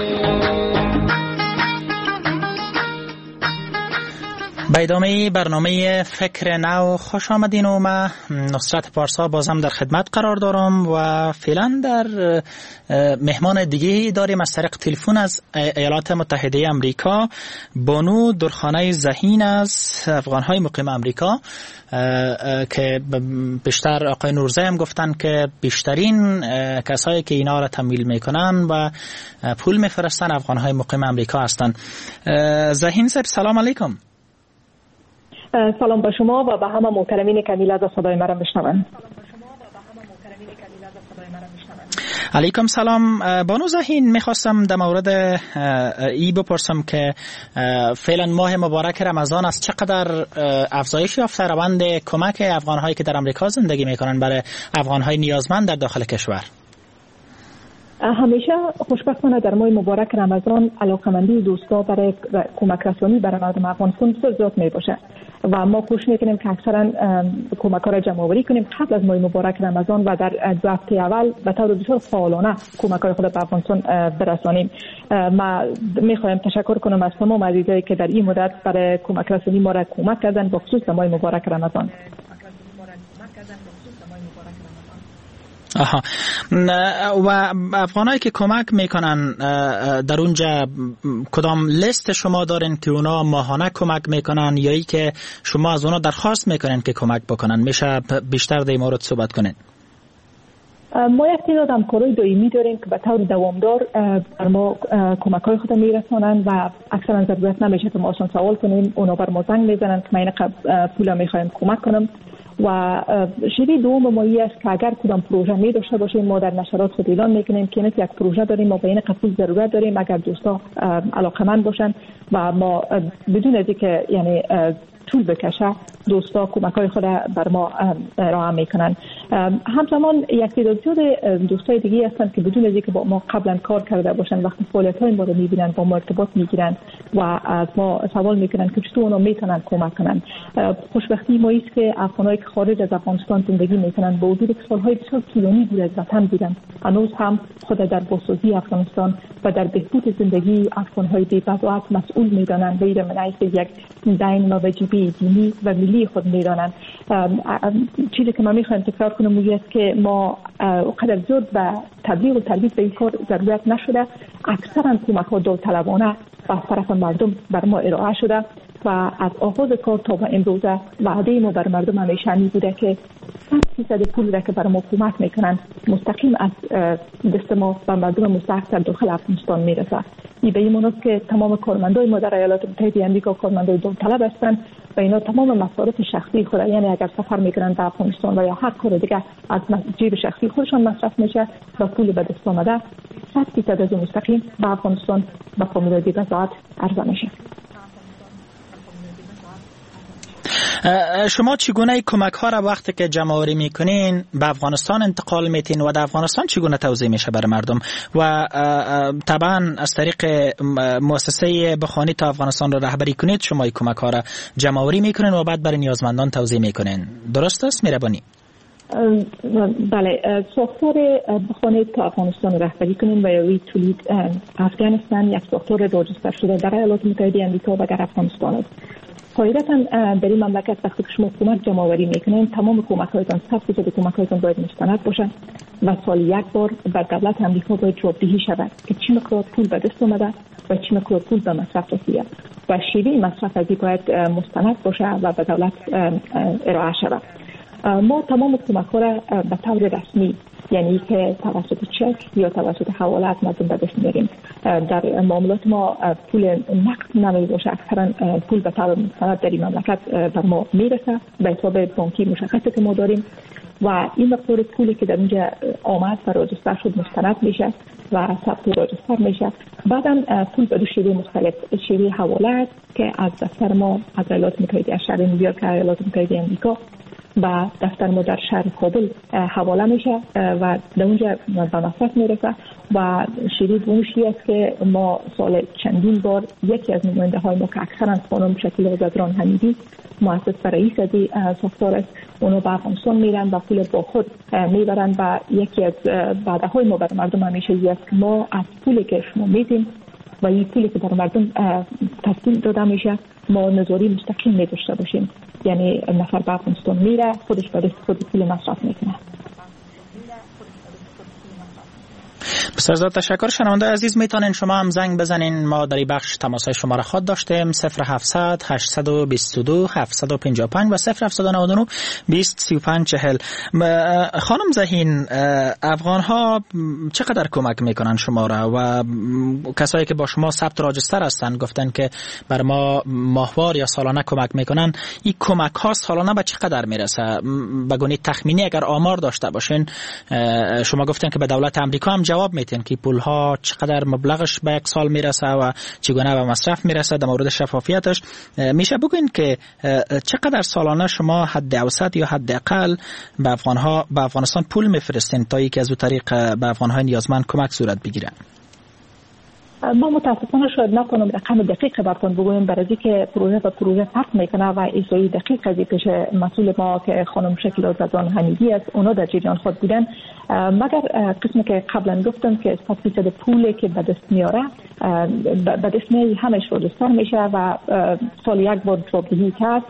به ادامه برنامه فکر نو خوش آمدین و من نصرت پارسا بازم در خدمت قرار دارم و فعلا در مهمان دیگه داریم از طریق تلفن از ایالات متحده امریکا بانو درخانه ذهین از افغانهای مقیم امریکا که بیشتر آقای نورزی هم گفتن که بیشترین کسایی که اینا را تمویل میکنن و پول میفرستن افغانهای مقیم امریکا هستن. ذهین صاحب سلام علیکم. سلام به شما و به همه محترمین که میلاد صدای مرا میشنوند. علیکم سلام. بانو ذهین میخواستم در مورد ای بپرسم که فعلا ماه مبارک رمضان است چقدر افزایش یافته روند کمک افغانهایی که در امریکا زندگی میکنن برای افغانهای نیازمند در داخل کشور؟ همیشه خوشبختانه در ماه مبارک رمضان علاقمندی دوستا برای کمک رسانی برای مردم افغانستان زیاد می باشه و ما کوشش میکنیم که اکثرا کمک ها را جمع آوری کنیم قبل از ماه مبارک رمضان و در 2 هفته اول به طور بسیار فعالانه کمک های خود به افغانستان برسانیم. ما میخوایم تشکر کنم از تمام عزیزایی که در این مدت برای کمک رسانی ما را کمک کردن به خصوص ماه مبارک رمضان. آها. و افغانایی که کمک میکنن در اونجا کدام لیست شما دارین که اونا ماهانه کمک میکنن یا ای که شما از اونا درخواست میکنین که کمک بکنن؟ میشه بیشتر در این مورد صحبت کنین؟ ما یک تعداد همکارای دائمی داریم که به طور دوامدار بر ما کمک های خود میرسانند و اکثرا ضرورت نمیشه که ما آسان سوال کنیم، اونا بر ما زنگ میزنن که ما این پولا میخوایم کمک کنم. و شیوه دوم ما است که اگر کدام پروژه می داشته باشیم ما در نشرات خود اعلان میکنیم که یک پروژه داریم ما به این قصد ضرورت داریم اگر دوستا علاقمند باشن و ما بدون از اینکه یعنی طول بکشه دوستا کمک‌های خود بر ما ارائه میکنن. همزمان یک تعداد دوستای دیگه هستن که بدون از اینکه با ما قبلا کار کرده باشن وقتی فعالیت‌های ما رو میبینن با ما ارتباط میگیرن و از ما سوال میکنن که چطور اونا میتونن کمک کنن. خوشبختی ما است که افغانایی که خارج از افغانستان زندگی میکنن با وجود سالهای بسیار طولانی دور از وطن بودن هنوز هم خود در بازسازی افغانستان و در بهبود زندگی افغان‌های بی‌بضاعت مسئول میدانند غیر من از یک دین و وجیبه دینی و ملی خود میدانند. چیزی که ما میخوایم تکرار کنم است که ما قدر زود به تبلیغ و ترویج به این کار ضرورت نشده. اکثرا کمک‌ها داوطلبانه از طرف مردم بر ما ارائه شده و از آغاز کار تا به امروزه وعده ما بر مردم همیشه این بوده که 100% پول را که بر ما کمک میکنن مستقیم از دست ما به مردم مستحق در داخل افغانستان میرسه. این به این معنی است که تمام کارمندای ما در ایالات متحده آمریکا کارمندای داوطلب هستند و اینا تمام مصارف شخصی خود، یعنی اگر سفر میکنن به افغانستان و یا هر کار دیگه از جیب شخصی خودشان مصرف میشه و پول به دست آمده 100% از مستقیم به افغانستان به فامیلای بی‌بضاعت عرضه میشه. شما چگونه کمک ها را وقتی که جمع آوری میکنین به افغانستان انتقال میتین و در افغانستان چگونه توزیع میشه برای مردم و طبعا از طریق مؤسسه بخوانی تا افغانستان را رهبری کنید شما این کمک ها را جمع آوری میکنین و بعد برای نیازمندان توزیع میکنین، درست است میربانی؟ بله، ساختار بخوانی تا افغانستان رهبری کنیم و یوی تولید افغانستان یک ساختار راجستر شده در ایالات متحده آمریکا و در افغانستان است. قاعدتاً در این مملکت وقتی که شما کمک جمع آوری میکنین تمام کمک‌هایتان 100% کمک‌هایتان باید مستند باشن و سال یک بار بر دولت آمریکا باید جوابدهی شود که چه مقدار پول به دست اومده و چه مقدار پول به مصرف رسیده و شیوه مصرف از این باید مستند باشه و به دولت ارائه شود. ما تمام کمک‌ها را به طور رسمی، یعنی که توسط چک یا توسط حواله از مردم به دست میاریم. در معاملات ما پول نقد نمی باشه، اکثرا پول به طور مستند در این مملکت بر ما میرسه به حساب بانکی مشخصی که ما داریم و این مقدار پولی که در اونجا آمد و راجستر شد مستند میشه و ثبت راجستر میشه. بعدم پول به دو شیوه مختلف، شیوه حواله است که از دفتر ما از ایالات متحده از شهر نیویورک ایالات متحده آمریکا و دفتر ما در شهر کابل حواله میشه و در اونجا به مصرف میرسه و شیوه دومشی است که ما سال چندین بار یکی از نماینده های ما که اکثرا خانم شکیل آزادران حمیدی مؤسس و رئیس از ساختار است، اونا به افغانستان میرن و پول با خود میبرن و یکی از وعده های ما برای مردم همیشه است که ما از پولی که شما میدیم و این پولی که برای مردم تسلیم داده میشه ما نظاری مستقیم می‌داشته باشیم، یعنی نفر به افغانستان میره خودش به دست خود پول مصرف میکنه. بسیار زیاد تشکر. شنونده عزیز میتونین شما هم زنگ بزنین، ما در این بخش تماسهای شما را خود داشتیم 0700 822 755 و 0799 20 35 40. خانم زهین، افغان ها چقدر کمک میکنن شما را و کسایی که با شما ثبت راجستر هستن گفتن که بر ما ماهوار یا سالانه کمک میکنن، این کمک ها سالانه به چقدر میرسه؟ بگونید تخمینی اگر آمار داشته باشین. شما گفتن که به دولت آمریکا هم جواب میتین که پول ها چقدر مبلغش به یک سال میرسه و چگونه به مصرف میرسه. در مورد شفافیتش میشه بگوین که چقدر سالانه شما حد اوسط یا حد اقل به افغانستان پول میفرستین تا اینکه از اون طریق به افغان های نیازمند کمک صورت بگیره؟ ما متاسفانه شاید نکنم رقم دقیق براتون بگویم، برای اینکه پروژه به پروژه فرق میکنه و اجرای دقیق از پیش مسئول ما که خانم شکیل آزادران حمیدی است اونا در جریان خود بودن، مگر قسمی که قبلا گفتم که 100% پولی که به دست میاره به دست میاره همش راجستر میشه و سال یک بار جوابدهی هست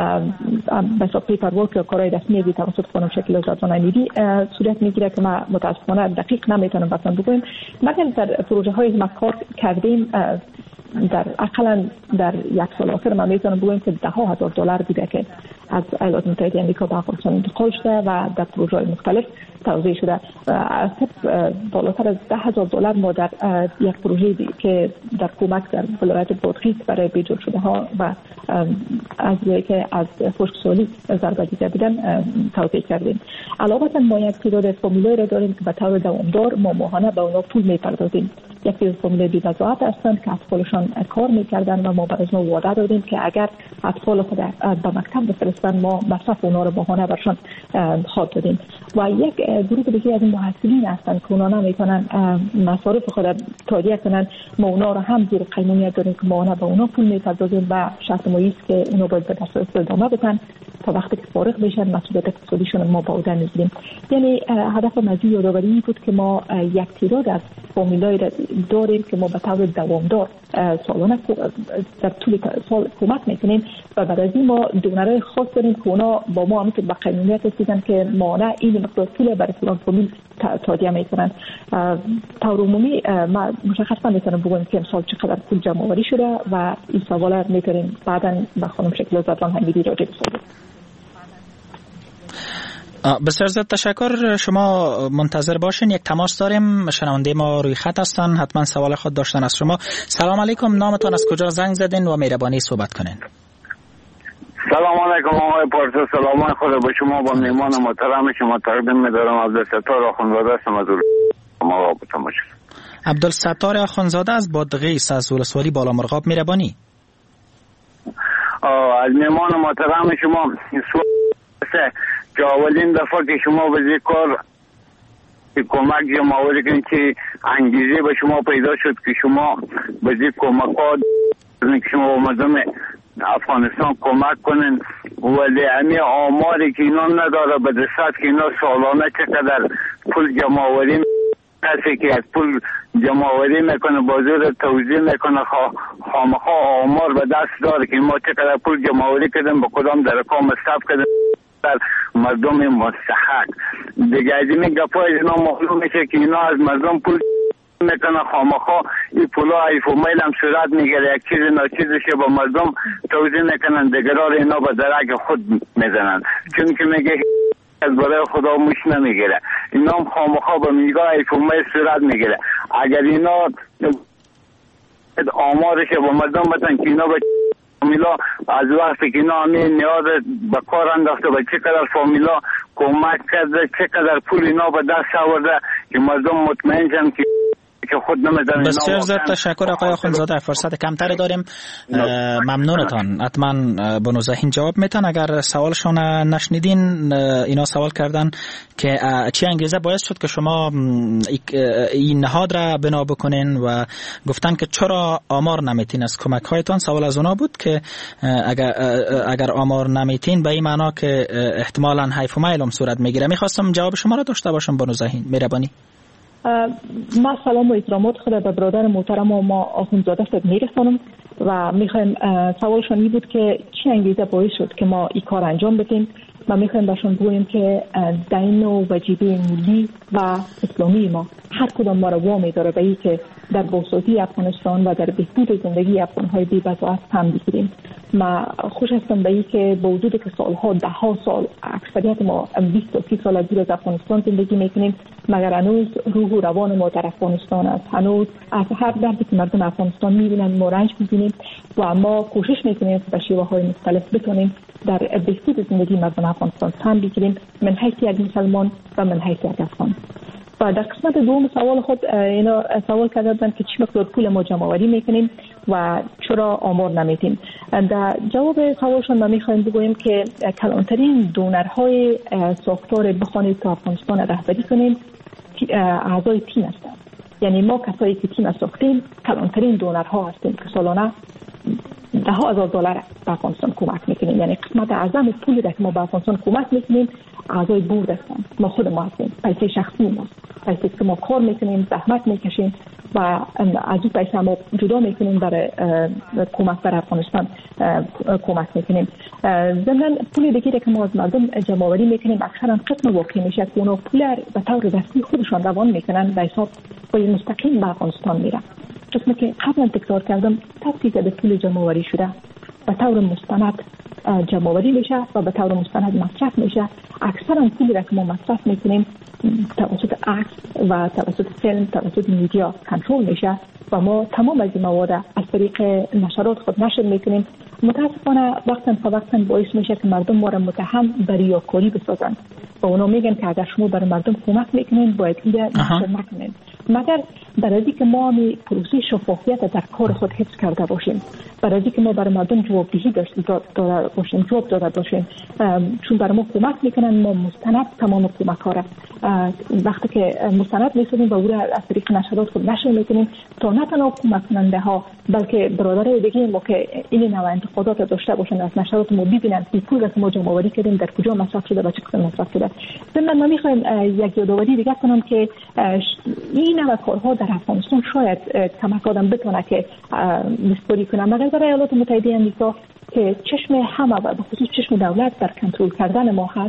به حساب پیپر ورک یا کارهای رسمی بی توسط خانم شکیل آزادران حمیدی صورت میگیره که ما متاسفانه دقیق نمیتونم براتون بگویم، مگر در پروژه های ما کار کردیم در اقلا در یک سال آخر ما میتونم بگویم که $10,000 بوده که از ایالات متحده آمریکا به افغانستان انتقال شده و در پروژه‌های مختلف توزیع شده. بالاتر از $10,000 ما در یک پروژه که در کمک در ولایت بادغیس برای بیجور شده ها و از که از خشکسالی ضربه دیده بودن توزیع کردیم. علاوه ما یک تعداد فامیلای را داریم که به طور دوامدار ما ماهانه به اونا پول میپردازیم. یک تعداد فامیلای بی‌بضاعت هستند که اطفالشان کار میکردن و ما برای ما وعده دادیم که اگر اطفال خود به مکتب بفرستن ما مصرف اونا رو ماهانه برشان خواهد دادیم. و یک گروه دیگه از این محصلین هستند که اونا نمیتونن مصارف خود تادیه کنن، ما اونا رو هم زیر قانونیت داریم که ماهانه به اونا پول میپردازیم و شرط ما است که اونا باید به دست ادامه بدن تا وقتی که فارغ بشن مسئولیت اقتصادیشون ما با عهده میگیریم. یعنی هدف ما یادآوری بود که ما یک تعداد از فامیلای داریم که ما به طور دوامدار سالانه در طول سال کمک میکنیم و بعد از این ما دونرای خاص داریم که اونا با ما همونطور به قانونیت رسیدن که مانع این مقدار پول برای فلان فامیل تادیه میکنن. طور عمومی ما مشخصا میتونم بگم که امسال چقدر پول جمع آوری شده و این سوالا میتونیم بعدا با خانم شکل زدان حمیدی راجع بسازیم. بسیار زیاد تشکر. شما منتظر باشین، یک تماس داریم، شنونده ما روی خط هستن، حتما سوال خود داشتن از شما. سلام علیکم، نامتان، از کجا زنگ زدین و مهربانی صحبت کنین؟ سلام علیکم آقای پارسا، سلام خدا با شما، با میمان محترم شما تقدیم می‌دارم. عبدالستار آخوندزاده هستم از ما رابطه باشید. عبدالستار آخوندزاده از بادغیس از ولسوالی بالامرغاب، مهربانی. از میمان محترم شما که اولین دفعه که شما به ذکر کمک جمع آوری کنید که انگیزه به شما پیدا شد که شما به ذکر کمکات که شما به مردم افغانستان کمک کنین، ولی همین آماری که اینا نداره به دست که اینا سالانه چقدر پول جمع آوری کسی که از پول جمع آوری میکنه بازور توضیح میکنه خامخا آمار به دست داره که ما چقدر پول جمع آوری کردیم به کدام درکا مصرف کردیم مردم مستحق. دیگه از این گپای اینا معلوم میشه که اینا از مردم پول میکنه خامخا این پولا ایف و میل هم صورت میگیره، یک چیز ناچیزشه با مردم توضیح میکنن، دیگرار اینا به درک خود میزنن چون که میگه از برای خدا موش نمیگیره. اینا هم خامخا به میگاه ایف و میل صورت میگیره. اگر اینا آمارش با مردم بتن که اینا به فامیلا از وقتی که اینا همین نیاز به کار انداخته به چقدر فامیلا کمک کرده، چقدر پول اینا به دست آورده که مردم مطمئن شن که خود نمیدن. بسیار زیاد تشکر آقای آخوندزاده، فرصت کمتر داریم. ممنونتان. حتما بنو ذهین جواب میتن. اگر سوالشون نشنیدین، اینا سوال کردن که چی انگیزه باعث شد که شما این نهاد را بنا بکنین و گفتن که چرا آمار نمیتین از کمک هایتان. سوال از اونا بود که اگر آمار نمیتین به این معنا که احتمالاً حیف و میل هم صورت میگیره. میخواستم جواب شما را داشته باشم بنو ذهین، مهربانی. ما سلام و احترامات خود به برادر محترم و ما آخوندزاده صاحب میرسانم و میخوایم سوالشون این بود که چی انگیزه باعث شد که ما این کار انجام بدیم و میخوایم بهشون بگوییم که دین و وجیبه ملی و اسلامی ما هر کدام ما را وامی داره به این که در بازسازی افغانستان و در بهبود زندگی افغانهای بی‌بضاعت هم بگیریم. ما خوش هستم به این که با وجود که سالها دهها سال اکثریت ما 20 تا 30 سال دور از افغانستان زندگی میکنیم، مگر هنوز روح و روان ما در افغانستان است. هنوز از هر دردی که مردم افغانستان میبینن ما رنج میبینیم و ما کوشش میکنیم به شیوه‌های مختلف بتونیم در بهبود زندگی مردم افغانستان هم بگیریم، من حیث یک مسلمان و من حیث یک افغان. و در قسمت دوم سوال خود اینا سوال کردن که چی مقدار پول ما جمع آوری میکنیم و چرا آمار نمیتیم. در جواب سوالشون ما میخوایم بگوییم که کلانترین دونرهای ساختار بخوانید که افغانستان رهبری کنیم اعضای تیم هستند. یعنی ما کسایی که تیم ساختیم کلانترین دونرها هستیم که سالانه $10,000 به افغانستان کمک میکنیم. یعنی قسمت اعظم پولی که ما به افغانستان کمک میکنیم اعضای بورد هستند. ما خود ما هستیم، پیسه شخصی ماست، پیسه که ما کار میکنیم، زحمت میکشیم و از اون پیسه ما جدا میکنیم برای کمک بر افغانستان کمک میکنیم. ضمن پول دیگه که ما از مردم جمع آوری میکنیم اکثرا قسم واقعی میشه که اونا پول به طور دستی خودشان روان میکنن به حساب پول مستقیم به افغانستان میره. قسمی که قبلا تکرار کردم تفصیل به پول جمع آوری شده به طور مستند جمع آوری میشه و به طور مستند مصرف میشه. اکثرا پولی را که ما مصرف میکنیم توسط عکس و توسط فیلم توسط میدیا کنترل میشه و ما تمام از این مواد از طریق نشرات خود نشر میکنیم. متاسفانه وقتا باعث میشه که مردم ما را متهم به ریاکاری بسازن و اونا میگن که اگر شما برای مردم کمک میکنین باید این نشر نکنین، مگر برای اینکه ما پروسه شفافیت در کار خود حفظ کرده باشیم، برای اینکه ما برای مردم جوابدهی داده باشیم، جواب داده باشیم. چون برای ما کمک میکنن ما مستند تمام کمک ها را وقتی که مستند میسازیم و او را از طریق نشرات خود نشر میکنیم تا نه تنها کمک کننده ها بلکه برادرای دیگه ما که این نوع انتقادات داشته باشن از نشرات ما ببینن که پول که ما جمع آوری کردیم در کجا مصرف شده و چقدر مصرف شده. من میخوایم یک یادآوری دیگه کنم که این نوع کارها در افغانستان شاید کمک آدم بتونه که نسپاری کنه، مگر در ایالات متحده آمریکا که چشم همه و به خصوص چشم دولت در کنترل کردن ما هست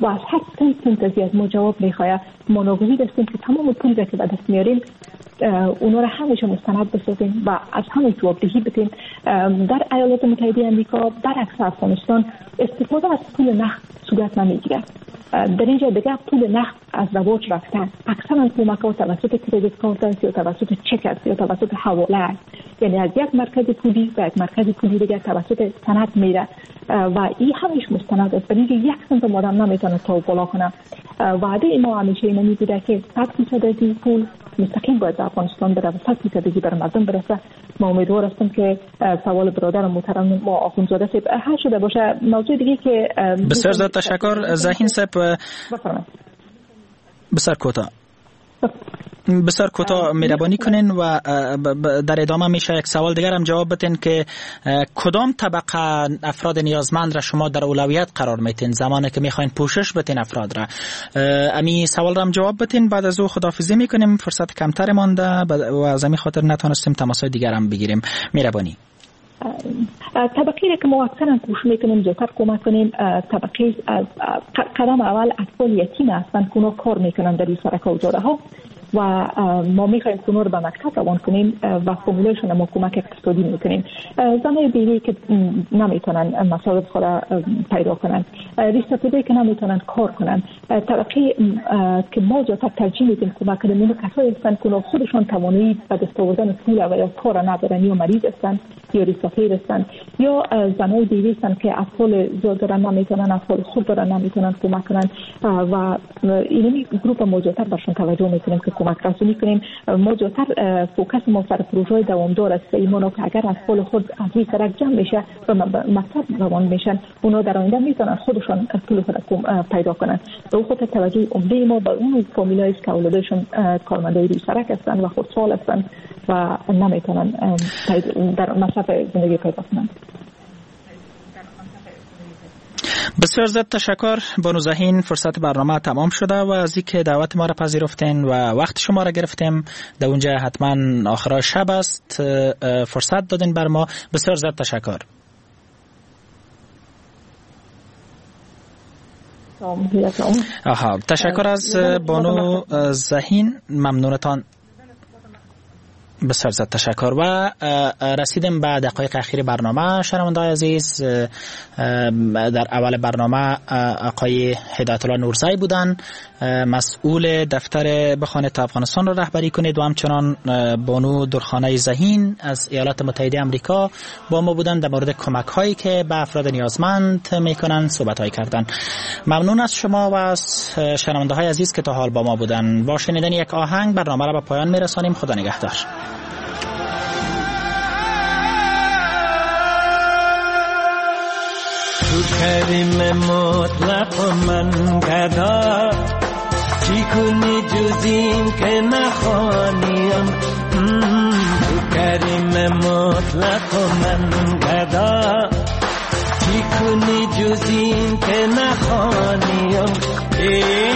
و از هر پونت از ما جواب میخواه. ما ناگزیر هستیم که تمام پونتی که به دست میاریم اونا را همیشه مستند بسازیم و از همه جوابدهی بدیم. در ایالات متحده آمریکا برعکس افغانستان استفاده از پول نقد صورت نمیگیره. در اینجا دیگه پول نقد از رواج رفته. اکثرا کمک‌ها توسط کریدیت کارت است یا توسط چک است یا توسط حواله است. یعنی از یک مرکز پولی به یک مرکز پولی دیگه توسط سند میره و این همیشه مستند است. برای یک سنت آدم نمیتونه تو بالا کنه. وعده ما همیشه اینمی بوده که 100% از پول مستقیم باید در افغانستان بره و 100% بر مردم برسه. ما امیدوار هستم که سوال برادر محترم ما آخوندزاده صاحب حل شده باشه. موضوع دیگه که بسیار زیاد تشکر ذهین صاحب. بسیار کوتاه مهربانی کنین و در ادامه میشه یک سوال دیگر هم جواب بدین که کدام طبقه افراد نیازمند را شما در اولویت قرار میتین زمانی که میخواین پوشش بدین افراد را؟ امی سوال را هم جواب بدین. بعد از او خداحافظی میکنیم، فرصت کمتر مانده و از همین خاطر نتونستیم تماسای دیگر هم بگیریم. مهربانی. طبقه که ما اکثرا کوشش میکنیم زودتر کمک کنیم طبقه قدم اول اطفال یتیم هستند که اونا کار میکنن در این سرک و جاده ها و ما میخوایم که اونا رو به مکتب روان کنیم و فرمولهشون ما کمک اقتصادی میکنیم. زنای بیوی که نمیتونن مصارف خود پیدا کنن، ریشته‌پوده که نمیتونن کار کنن، طبقه که ما زیادتر ترجیح میدیم کمک کنیم اونو کسایی هستند که خودشون توانایی به دست آوردن پول و یا کار ندارن یا مریض هستند یا ریشته‌پوده هستند یا زنای بیوی هستند که اطفال زیاد دارن نمیتونن، اطفال خود دارن نمیتونن کمک کنن و اینمی گروپ ما زیادتر برشون توجه میکنیم که کمک رسونی کنیم. ما زیادتر فوکس ما سر پروژه دوامدار است. ایمانو که اگر اطفال خود از روی سرک جمع میشه و مکتب روان میشن اونا در آینده میتونن خودشون پول خود پیدا کنن. به اون خاطر توجه عمده ما به اون فامیلایی است که اولادشون کارمندای روی سرک هستن و خودسال هستن و نمیتونن در مصرف زندگی پیدا کنن. بسیار زیاد تشکر بانو ذهین. فرصت برنامه تمام شده و از اینکه دعوت ما را پذیرفتین و وقت شما را گرفتیم. در اونجا حتما آخرای شب است فرصت دادین بر ما. بسیار زیاد تشکر. تشکر از بانو ذهین، ممنونتان. بسیار زیاد تشکر. و رسیدیم به دقایق اخیر برنامه. شنونده‌های عزیز، در اول برنامه آقای هدایت الله نورزی بودن، مسئول دفتر بخانه افغانستان را رهبری کنید و همچنان بانو درخانه ذهین از ایالات متحده آمریکا با ما بودن. در مورد کمک هایی که به افراد نیازمند میکنن صحبت هایی کردن. ممنون از شما و از شنونده‌های عزیز که تا حال با ما بودن. با شنیدن یک آهنگ برنامه را به پایان میرسانیم. خدا نگهدار. تو کریم مطلق من گدا چی کنی جزیم که نخوانیم. تو کریم مطلق من گدا چی کنی جزیم که نخوانیم.